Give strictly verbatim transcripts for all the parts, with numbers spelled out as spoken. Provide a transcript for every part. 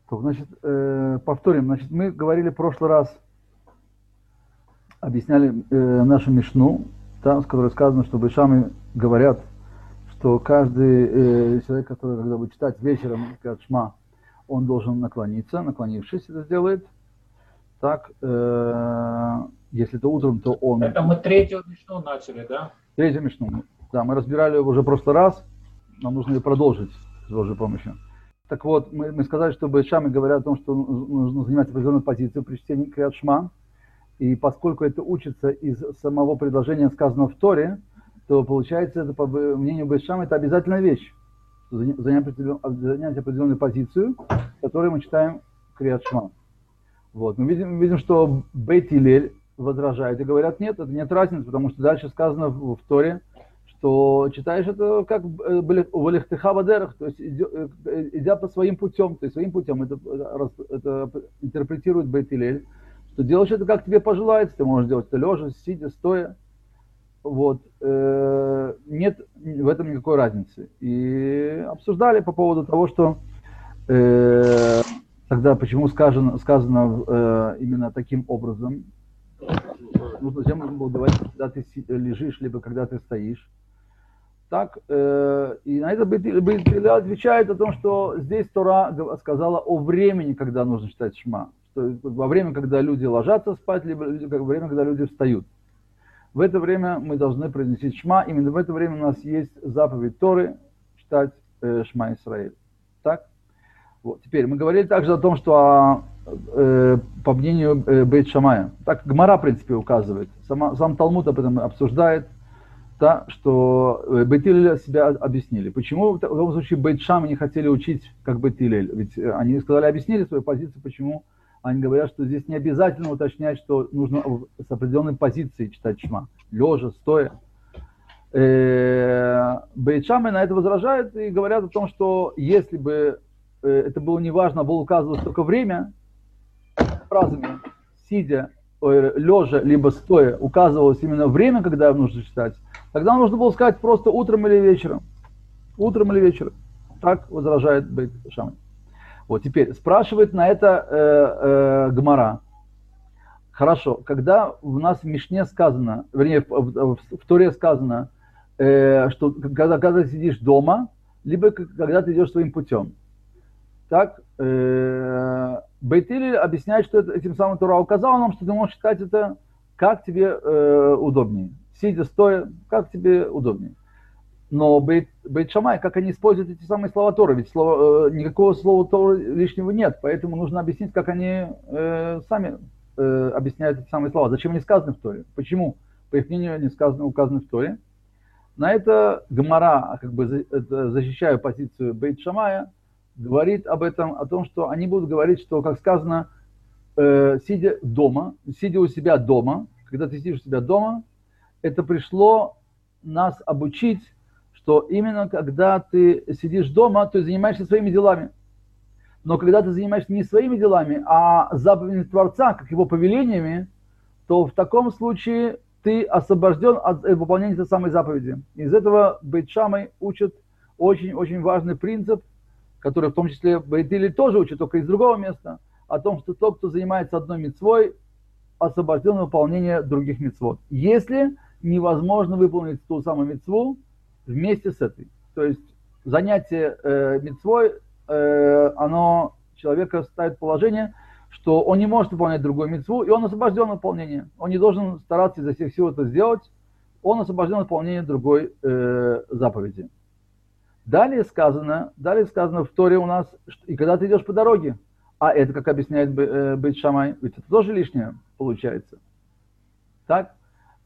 То, значит, э, повторим. Значит, мы говорили в прошлый раз, объясняли э, нашу Мишну, там, с которой сказано, что Бейт-Шамай говорят, что каждый э, человек, который, когда будет читать вечером Крiyat Шма, он должен наклониться, наклонившись это сделает. Так, э, если это утром, то он... Это мы третью Мишну начали, да? Третью Мишну. Да, мы разбирали его уже в прошлый раз, нам нужно ее продолжить с Божьей помощью. Так вот, мы, мы сказали, что Бейт-Шамай говорят о том, что нужно занимать определенную позицию при чтении Крiyat Шма, и поскольку это учится из самого предложения, сказанного в Торе, то получается, это, по мнению Бейт-Шамай, это обязательная вещь. Занять определенную, определенную позицию, в которой мы читаем Крiyat Шма. Вот. Мы видим, видим, что Бейт-Илель возражает и говорят, нет, это нет разницы, потому что дальше сказано в, в Торе, что читаешь это как Валихтеха Бадерах, то есть идя, идя по своим путем, то есть своим путем, это, это, это интерпретирует Бейт-Илель, что делаешь это как тебе пожелается, ты можешь делать это лежа, сидя, стоя. Вот. Нет в этом никакой разницы. И обсуждали по поводу того, что э, тогда почему сказано, сказано э, именно таким образом. Нужно, зачем нужно было говорить, когда ты лежишь, либо когда ты стоишь. Так, э, и на это Бейт-Илель отвечает о том, что здесь Тора сказала о времени, когда нужно читать Шма. Что во время, когда люди ложатся спать, либо во время, когда люди встают. В это время мы должны произнести Шма. Именно в это время у нас есть заповедь Торы читать э, Шма Исраэль. Так? Вот. Теперь мы говорили также о том, что э, по мнению э, Бейт-Шамая, так Гмара, в принципе, указывает, сама, сам Талмуд об этом обсуждает, да, что Бейт-Илель себя объяснили. Почему в таком случае Бейт-Шамай не хотели учить как Бейт-Илель? Ведь они сказали, объяснили свою позицию, почему они говорят, что здесь не обязательно уточнять, что нужно с определенной позиции читать Шма, лежа, стоя. Бейт-Шамай на это возражает и говорят о том, что если бы это было неважно, а было указано только время, фразами сидя, лежа, либо стоя, указывалось именно время, когда нужно читать, тогда нужно было сказать просто утром или вечером. Утром или вечером. Так возражает Бейт-Шамай. Вот теперь спрашивает на это э, э, Гмара. Хорошо, когда у нас в Мишне сказано, вернее, в, в, в Торе сказано, э, что когда, когда ты сидишь дома, либо когда ты идешь своим путем. Так, э, Бейт-Илель объясняет, что это, этим самым Тора указала нам, что ты можешь читать это как тебе э, удобнее. Сидя, стоя, как тебе удобнее. Но Бейт-Шамай, как они используют эти самые слова Торы, ведь слова, э, никакого слова Торы лишнего нет, поэтому нужно объяснить, как они э, сами э, объясняют эти самые слова. Зачем они сказаны в Торе? Почему, по их мнению, они сказаны, указаны в Торе? На это Гмара, как бы защищая позицию Бейт-Шамая, говорит об этом, о том, что они будут говорить, что, как сказано, э, сидя дома, сидя у себя дома, когда ты сидишь у себя дома, это пришло нас обучить, что именно когда ты сидишь дома, ты занимаешься своими делами. Но когда ты занимаешься не своими делами, а заповедями Творца, как его повелениями, то в таком случае ты освобожден от выполнения этой самой заповеди. Из этого Бейт-Шамай учит очень-очень важный принцип, который в том числе Бейт-Илель тоже учит, только из другого места, о том, что тот, кто занимается одной мицвой, освобожден от выполнения других мицвот. Если невозможно выполнить ту самую мицву вместе с этой. То есть занятие э, мицвой, э, оно человека ставит в положение, что он не может выполнять другую мицву, и он освобожден от выполнения. Он не должен стараться изо всех сил это сделать, он освобожден от выполнения другой э, заповеди. Далее сказано, далее сказано в Торе у нас, что, и когда ты идешь по дороге, а это, как объясняет Бейт-Шамай, ведь это тоже лишнее получается. Так?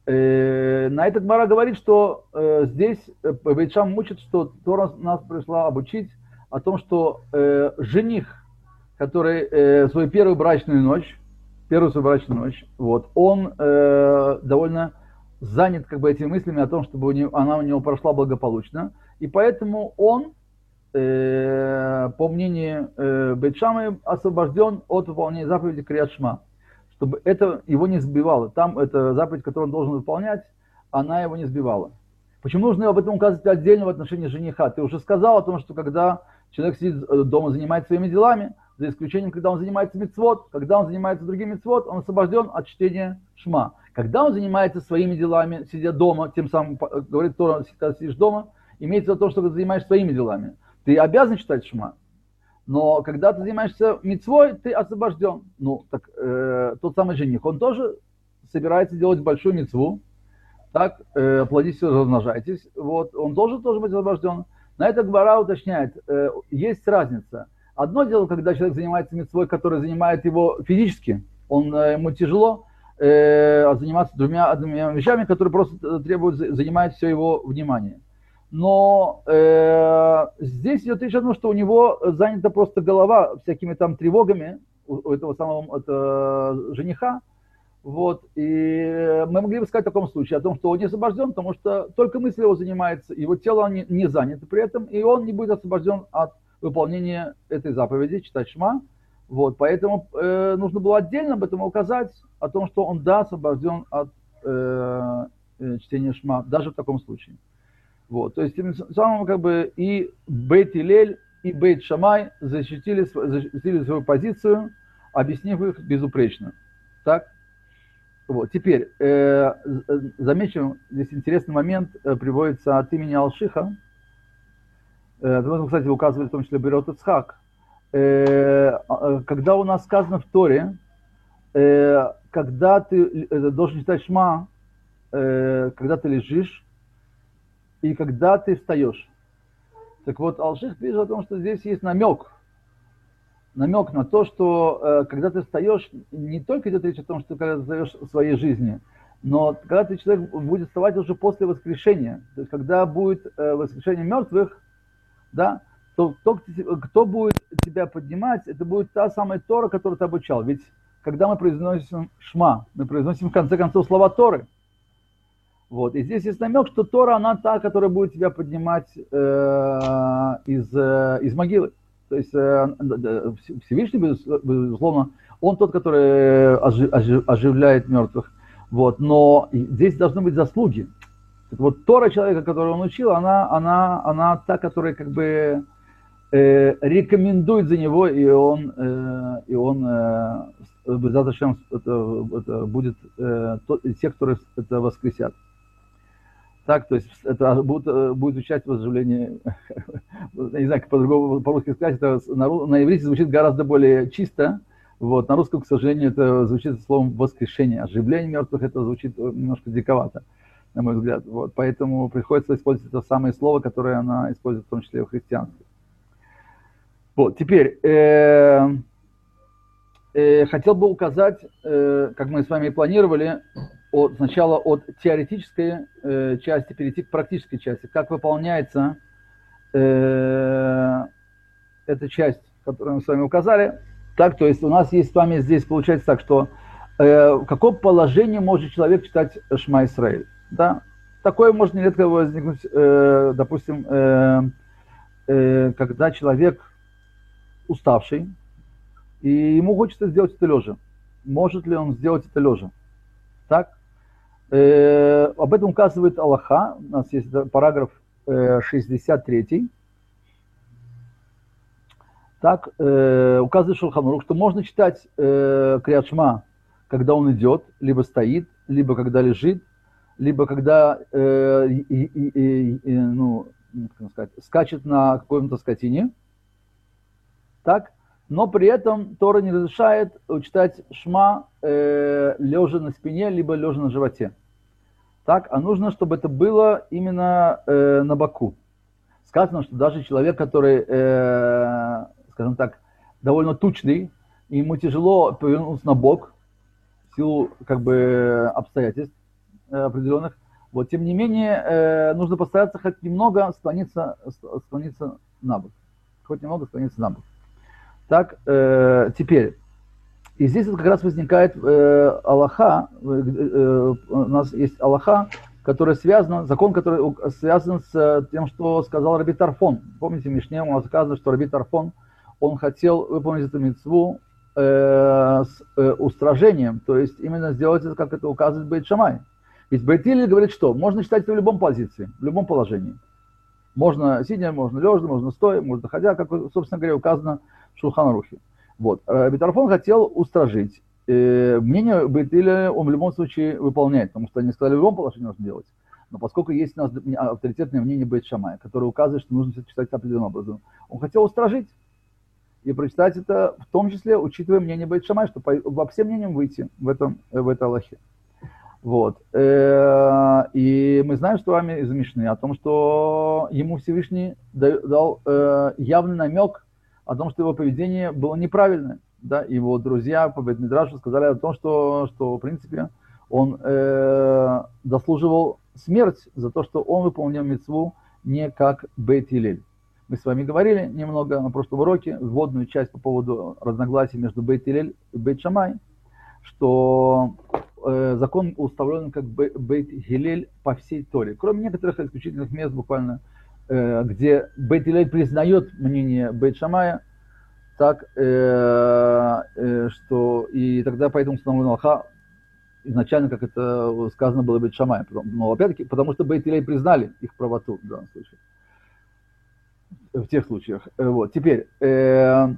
Э, на это Гмара говорит, что э, здесь Бейт-Шамай учит, что Тора нас пришла обучить о том, что э, жених, который э, свою первую брачную ночь, первую свою брачную ночь, вот, он э, довольно занят как бы этими мыслями о том, чтобы у него, она у него прошла благополучно, и поэтому он, э, по мнению э, Бейт-Шамая, освобожден от выполнения заповеди Крiyat Шма, чтобы это его не сбивало. Там эта заповедь, которую он должен выполнять, она его не сбивала. Почему нужно об этом указывать отдельно в отношении жениха? Ты уже сказал о том, что когда человек сидит дома, занимается своими делами, За исключением, когда он занимается мицвот, когда он занимается другими мицвот, он освобожден от чтения шма. Когда он занимается своими делами, сидя дома, тем самым, говорит Тора, когда сидишь дома, имеется в виду то, что ты занимаешься своими делами. Ты обязан читать шма. Но когда ты занимаешься мицвой, ты освобожден. Ну, так э, тот самый жених, он тоже собирается делать большую мицву. Так, э, плодитесь, размножайтесь. Вот, он должен тоже быть освобожден. На это Гмара уточняет, э, есть разница. Одно дело, когда человек занимается мицвой, который занимает его физически, он, э, ему тяжело э, заниматься двумя, двумя вещами, которые просто требуют, занимают все его внимание. Но э, здесь идет речь о том, что у него занята просто голова всякими там тревогами у, у этого самого это, жениха. Вот. И мы могли бы сказать в таком случае о том, что он не освобожден, потому что только мысль его занимается, его тело не, не занято при этом, и он не будет освобожден от выполнения этой заповеди, читать шма. Вот. Поэтому э, нужно было отдельно об этом указать, о том, что он, да, освобожден от э, чтения шма, даже в таком случае. Вот. То есть, тем самым, как бы, и Бейт Илель, и Бейт Шамай защитили, защитили свою позицию, объяснив их безупречно. Так? Вот. Теперь, э, замечу, здесь интересный момент, э, приводится от имени Алшиха. Э, кстати, указывает в том числе Берот Ицхак. Э, когда у нас сказано в Торе, э, когда ты э, должен читать шма, э, когда ты лежишь, и когда ты встаешь. Так вот, Алших пишет о том, что здесь есть намек. Намек на то, что э, когда ты встаешь, не только идет речь о том, что когда ты встаешь в своей жизни, но когда ты человек будет вставать уже после воскрешения, то есть когда будет э, воскрешение мертвых, да, то кто, кто будет тебя поднимать, это будет та самая Тора, которую ты обучал. Ведь когда мы произносим шма, мы произносим в конце концов слова Торы. Вот. И здесь есть намек, что Тора, она та, которая будет тебя поднимать э, из, э, из могилы. То есть э, Всевышний, безусловно, он тот, который ожи, ожи, оживляет мертвых. Вот. Но здесь должны быть заслуги. Так вот, Тора человека, которого он учил, она, она, она та, которая как бы э, рекомендует за него, и он, э, и он э, зачем это, это будет э, то, те, которые это воскресят. Так, то есть это будет, будет участие в оживлении, я не знаю, как по-другому, по-русски сказать, это на, на иврите звучит гораздо более чисто, вот, на русском, к сожалению, это звучит словом воскрешение, оживление мертвых, это звучит немножко диковато, на мой взгляд, вот, поэтому приходится использовать это самое слово, которое она использует в том числе и в христианстве. Вот, теперь, э, э, хотел бы указать, э, как мы с вами и планировали, От, сначала от теоретической э, части перейти к практической части. Как выполняется э, эта часть, которую мы с вами указали. Так, то есть у нас есть с вами здесь, получается так, что э, в каком положении может человек читать Шма Исраэль. Да? Такое может нередко возникнуть, э, допустим, э, э, когда человек уставший, и ему хочется сделать это лежа. Может ли он сделать это лежа? Так? Э, об этом указывает Аллаха. У нас есть параграф э, шестьдесят три. Так, э, указывает Шулхан Арух, что можно читать э, Криат Шма, когда он идет, либо стоит, либо когда лежит, либо когда э, и, и, и, и, ну, как сказать, скачет на какой-то скотине. Так? Но при этом Тора не разрешает читать шма э, лежа на спине, либо лежа на животе. Так, а нужно, чтобы это было именно э, на боку. Сказано, что даже человек, который, э, скажем так, довольно тучный, ему тяжело повернуться на бок в силу как бы обстоятельств э, определенных. Вот, тем не менее, э, нужно постараться хоть немного склониться, склониться на бок. Хоть немного склониться на бок. Так, э, теперь, и здесь вот как раз возникает э, Аллаха, э, э, у нас есть Аллаха, который связан, закон, который связан с тем, что сказал Раби Тарфон. Помните, в Мишне у нас сказано, что Раби Тарфон, он хотел выполнить эту мицву э, с э, устражением, то есть именно сделать это, как это указывает Бейт Шамай. Ведь Бейт Илель говорит, что можно читать это в любом позиции, в любом положении. Можно сидя, можно лежа, можно стоя, можно ходя, как, собственно говоря, указано в Шулхан Арухе. Вот. Раби Тарфон хотел устражить. Э, мнение Бейт Илля он в любом случае выполняет, потому что они сказали, в любом положении нужно делать. Но поскольку есть у нас авторитетное мнение Бейт Шамая, которое указывает, что нужно читать определенным образом, он хотел устражить и прочитать это, в том числе, учитывая мнение Бейт Шамая, чтобы во всем мнениям выйти в, этом, в этой алахе. Вот. И мы знаем с вами из Мишны о том, что ему Всевышний дал явный намек о том, что его поведение было неправильное. Да? Его друзья по Бейт Мидрашу сказали о том, что, что в принципе, он э, заслуживал смерть за то, что он выполнил мицву не как Бейт Илель. Мы с вами говорили немного на прошлом уроке, вводную часть по поводу разногласий между Бейт Илель и Бейт Шамай, что э, закон установлен как Бейт Гилель по всей Торе, кроме некоторых исключительных мест буквально, э, где Бейт Илель признает мнение Бейт Шамая, так, э, э, что и тогда поэтому установлен алаха изначально, как это сказано было Бейт Шамай. Но опять-таки, потому что Бейт Илель признали их правоту в данном случае. В тех случаях. Вот. Теперь, э,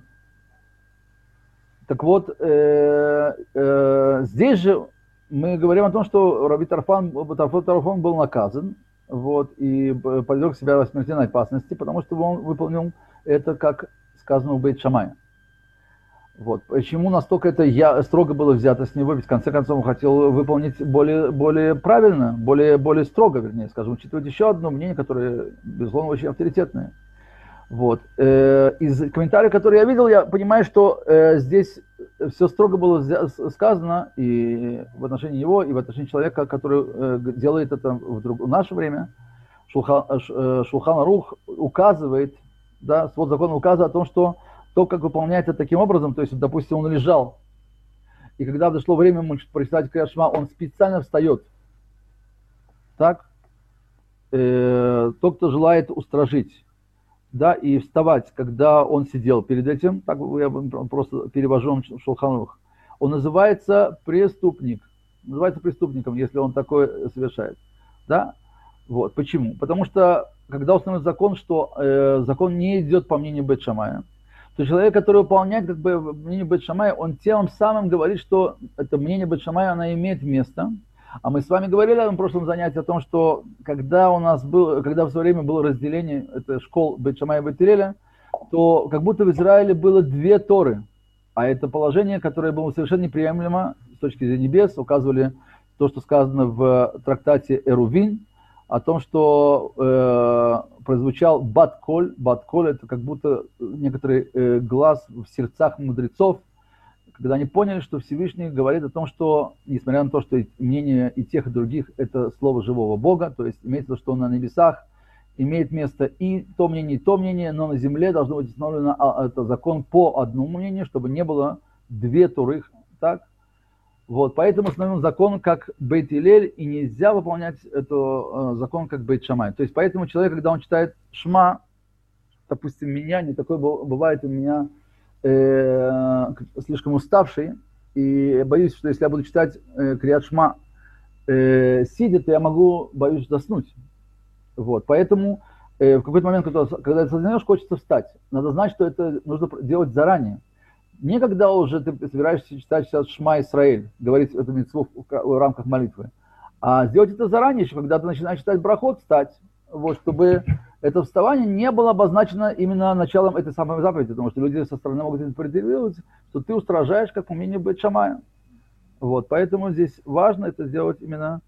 так вот, э, э, здесь же мы говорим о том, что Раби Тарфон, Тарфон был наказан, вот, и подверг себя смертельной опасности, потому что он выполнил это, как сказано у Бейт Шамая. Вот. Почему настолько это я, строго было взято с него? Ведь в конце концов он хотел выполнить более, более правильно, более, более строго, вернее, скажем, учитывать еще одно мнение, которое, безусловно, очень авторитетное. Вот. Э, из комментариев, которые я видел, я понимаю, что э, здесь все строго было сказано и в отношении него, и в отношении человека, который э, делает это в, друг, в наше время. Шулхан, э, Шулхан Арух указывает, да, свод закона указывает о том, что то, как выполняется таким образом, то есть, допустим, он лежал, и когда дошло время ему прочитать Крiyat Шма, он специально встает. Так? Э, тот, кто желает устражить, да, и вставать, когда он сидел перед этим, так я просто перевожу Шулхан Арух, он называется преступник, называется преступником, если он такое совершает, да, вот, почему? Потому что, когда установлен закон, что э, закон не идет по мнению Бейт Шамая, то человек, который выполняет как бы мнение Бейт Шамая, он тем самым говорит, что это мнение Бейт Шамая, оно имеет место. А мы с вами говорили в прошлом занятии о том, что когда у нас был, когда в свое время было разделение это школ Бейт Шамая и Бейт Илеля, то как будто в Израиле было две Торы. А это положение, которое было совершенно неприемлемо с точки зрения небес, указывали то, что сказано в трактате Эрувин, о том, что э, прозвучал бат-коль. Бат-коль — это как будто некоторый э, глаз в сердцах мудрецов, когда они поняли, что Всевышний говорит о том, что, несмотря на то, что мнение и тех, и других — это слово живого Бога, то есть имеется в виду, что на небесах имеет место и то мнение, и то мнение, но на земле должно быть установлено а, это закон по одному мнению, чтобы не было две Торы, так? Вот, поэтому установлен закон как Бейт Илель, и нельзя выполнять этот э, закон как Бейт Шамай. То есть поэтому человек, когда он читает Шма, допустим, меня, не такое бывает у меня, э, слишком уставший, и боюсь, что если я буду читать э, Крiyat Шма э, сидя, то я могу, боюсь, заснуть. Вот, поэтому э, в какой-то момент, когда, когда ты сознаешь, хочется встать. Надо знать, что это нужно делать заранее. Не когда уже ты собираешься читать сейчас Шма Исраэль, говорить эту мицву в рамках молитвы, а сделать это заранее, еще когда ты начинаешь читать брахот, встать, вот, чтобы это вставание не было обозначено именно началом этой самой заповеди, потому что люди со стороны могут интерпретировать, что ты устражаешь как умение Бейт Шамая. Вот, поэтому здесь важно это сделать именно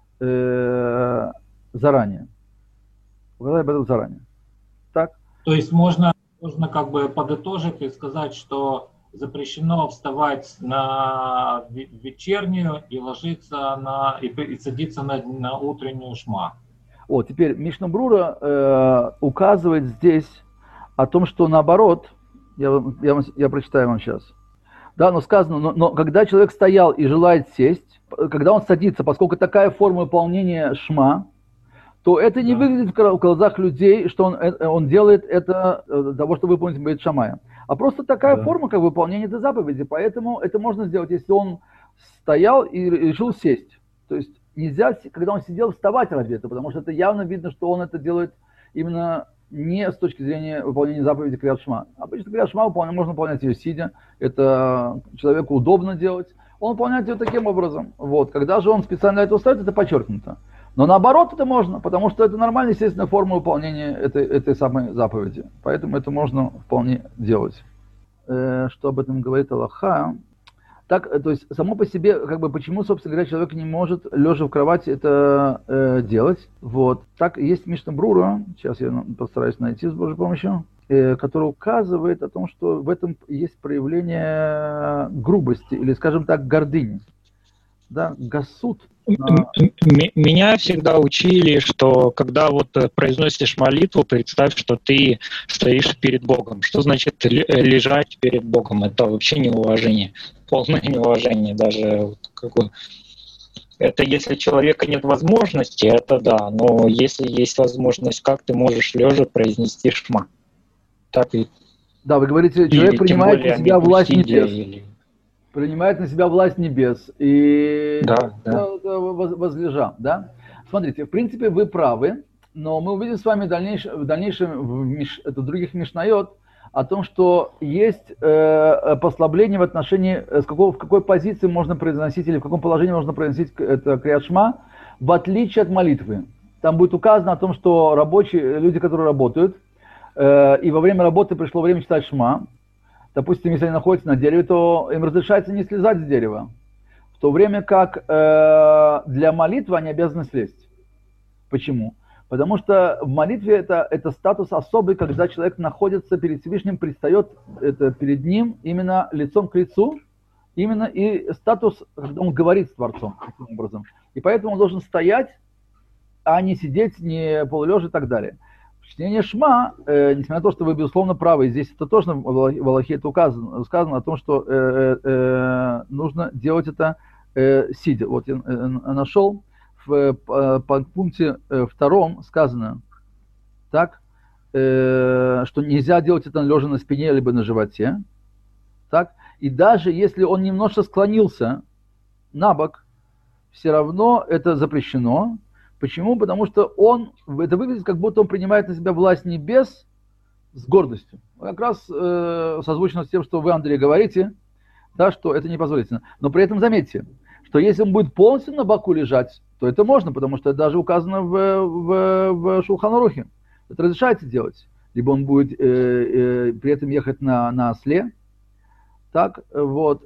э, заранее. Показать об этом заранее. Так? То есть можно, можно как бы подытожить и сказать, что запрещено вставать на вечернюю и ложиться на и, и садиться на, на утреннюю шма. Вот, теперь Мишна Брура э, указывает здесь о том, что наоборот, я, я, я прочитаю вам сейчас. Да, но сказано, но, но когда человек стоял и желает сесть, когда он садится, поскольку такая форма выполнения шма, то это не да. выглядит в глазах людей, что он, он делает это для того, чтобы выполнить Бейт Шамая. А просто такая да. форма, как выполнение этой заповеди. Поэтому это можно сделать, если он стоял и решил сесть. То есть нельзя, когда он сидел, вставать ради этого, потому что это явно видно, что он это делает именно не с точки зрения выполнения заповеди Криат Шма. Обычно Криат Шма выполня, можно выполнять ее сидя, это человеку удобно делать. Он выполняет ее таким образом. Вот. Когда же он специально для этого ставит, это подчеркнуто. Но наоборот это можно, потому что это нормальная, естественная форма выполнения этой, этой самой заповеди. Поэтому это можно вполне делать. Э, что об этом говорит Аллаха? Так, то есть само по себе, как бы, почему, собственно говоря, человек не может, лежа в кровати, это э, делать. Вот. Так, есть Мишна Брура, сейчас я постараюсь найти с Божьей помощью, э, который указывает о том, что в этом есть проявление грубости, или, скажем так, гордыни. Да, гасут. Меня всегда учили, что когда вот произносишь молитву, представь, что ты стоишь перед Богом. Что значит лежать перед Богом? Это вообще неуважение, полное неуважение даже. Это если у человека нет возможности, это да, но если есть возможность, как ты можешь лежа произнести шма? Так и... Да, вы говорите, человек или, принимает на себя власть небес. Или... Принимает на себя власть небес и да, да. возлежа, да? Смотрите, в принципе, вы правы, но мы увидим с вами в дальнейшем, в, дальнейшем, в, миш, в других мишнайот о том, что есть э, послабление в отношении, с какого, в какой позиции можно произносить или в каком положении можно произносить это Криат Шма, в отличие от молитвы. Там будет указано о том, что рабочие, люди, которые работают, э, и во время работы пришло время читать Шма. Допустим, если они находятся на дереве, то им разрешается не слезать с дерева. В то время как э, для молитвы они обязаны слезть. Почему? Потому что в молитве это, это статус особый, когда человек находится перед Всевышним, предстает это, перед ним именно лицом к лицу, именно и статус, когда он говорит с Творцом, таким образом. И поэтому он должен стоять, а не сидеть, не полулежа и так далее. Чтение Шма, э, несмотря на то, что вы, безусловно, правы, и здесь это тоже в Аллахе это указано, сказано о том, что э, э, нужно делать это э, сидя. Вот я э, нашел в э, пункте э, втором сказано так, э, что нельзя делать это лежа на спине либо на животе. Так, и даже если он немножко склонился на бок, все равно это запрещено. Почему? Потому что он, это выглядит, как будто он принимает на себя власть небес с гордостью. Как раз э, созвучно с тем, что вы, Андрей, говорите, да, что это непозволительно. Но при этом заметьте, что если он будет полностью на боку лежать, то это можно, потому что это даже указано в, в, в Шулхан Арухе. Это разрешается делать. Либо он будет э, э, при этом ехать на, на осле. Так, вот.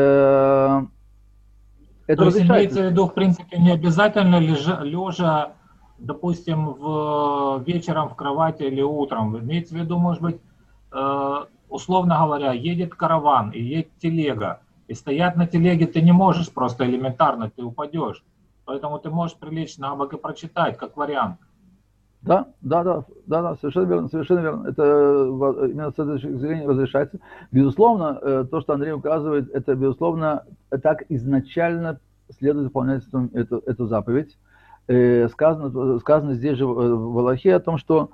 Э, Это То есть имеется в виду, в принципе, не обязательно лежа, лежа, допустим, в, вечером в кровати или утром. Имеется в виду, может быть, э, условно говоря, едет караван и едет телега. И стоять на телеге ты не можешь просто элементарно, ты упадешь. Поэтому ты можешь прилечь на бок и прочитать, как вариант. Да, да, да, да, да, совершенно верно, совершенно верно. Это именно с этой точки зрения разрешается. Безусловно, то, что Андрей указывает, это, безусловно, так изначально следует выполнять эту, эту, эту заповедь. Сказано, сказано здесь же в Аллахе о том, что,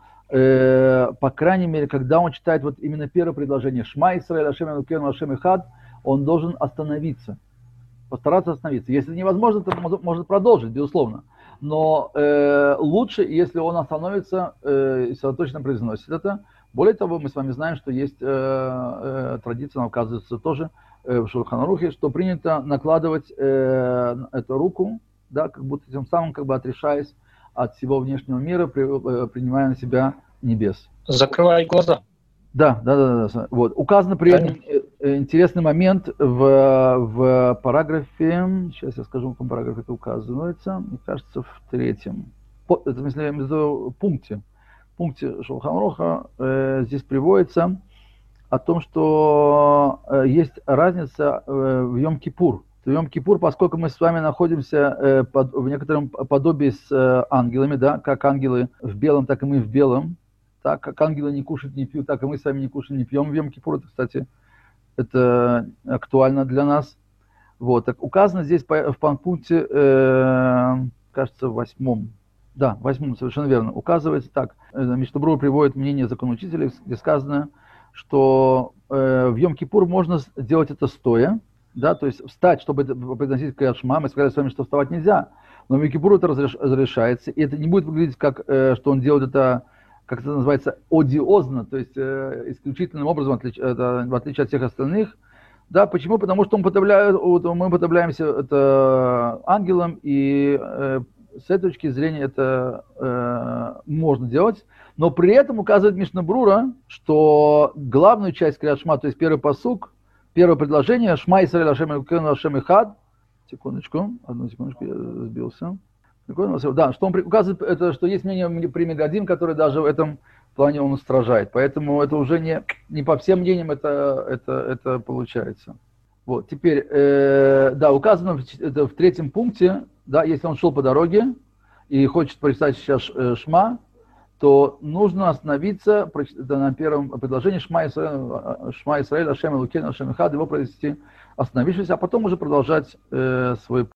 по крайней мере, когда он читает вот именно первое предложение «Шма Исраэль, Ашем Элокейну, Ашем Эхад», он должен остановиться, постараться остановиться. Если невозможно, то может продолжить, безусловно. Но э, лучше, если он остановится э, и сосредоточенно произносит это. Более того, мы с вами знаем, что есть э, э, традиция, она указывается тоже э, в Шулхан Арухе, что принято накладывать э, эту руку, да, как будто тем самым как бы отрешаясь от всего внешнего мира, при, э, принимая на себя небес. Закрывай глаза. Да, да, да, да. Вот. Указано при этом интересный момент в, в параграфе, сейчас я скажу, в каком параграфе это указывается, мне кажется, в третьем, по, это, в смысле, в пункте, в пункте Шулхан Аруха э, здесь приводится о том, что э, есть разница э, в Йом-Кипур. В Йом-Кипур, поскольку мы с вами находимся э, под, в некотором подобии с э, ангелами, да, как ангелы в белом, так и мы в белом. Так, как ангелы не кушают, не пьют, так и мы с вами не кушаем, не пьем в Йом-Кипур. Это, кстати, это актуально для нас. Вот. Так, указано здесь в пункте, э, кажется, восьмом. Да, восьмом, совершенно верно. Указывается так. Мишна Брура приводит мнение законоучителей, где сказано, что э, в Йом-Кипур можно делать это стоя, да, то есть встать, чтобы произносить Криат Шма. Мы сказали с вами, что вставать нельзя, но в Йом-Кипур это разрешается, и это не будет выглядеть как, э, что он делает это как это называется, одиозно, то есть э, исключительным образом, отлич, это, в отличие от всех остальных. Да, почему? Потому что мы, мы уподобляемся это ангелам, и э, с этой точки зрения это э, можно делать. Но при этом указывает Мишна Брура, что главную часть Криат Шма, то есть первый пасук, первое предложение, Шма Исраэль Ашем Элокейну Ашем Эхад, секундочку, одну секундочку, я сбился. Да, что он указывает, это, что есть мнение при Мегадим, который даже в этом плане он устражает. Поэтому это уже не, не по всем мнениям это, это, это получается. Вот, теперь, э, да, указано в, это в третьем пункте, да, если он шел по дороге и хочет прочитать сейчас э, Шма, то нужно остановиться это на первом предложении Шма Исраэль, Шма Исраэль, Ашем Элокейну Ашем Эхад, его произнести, остановившись, а потом уже продолжать э, свой путь.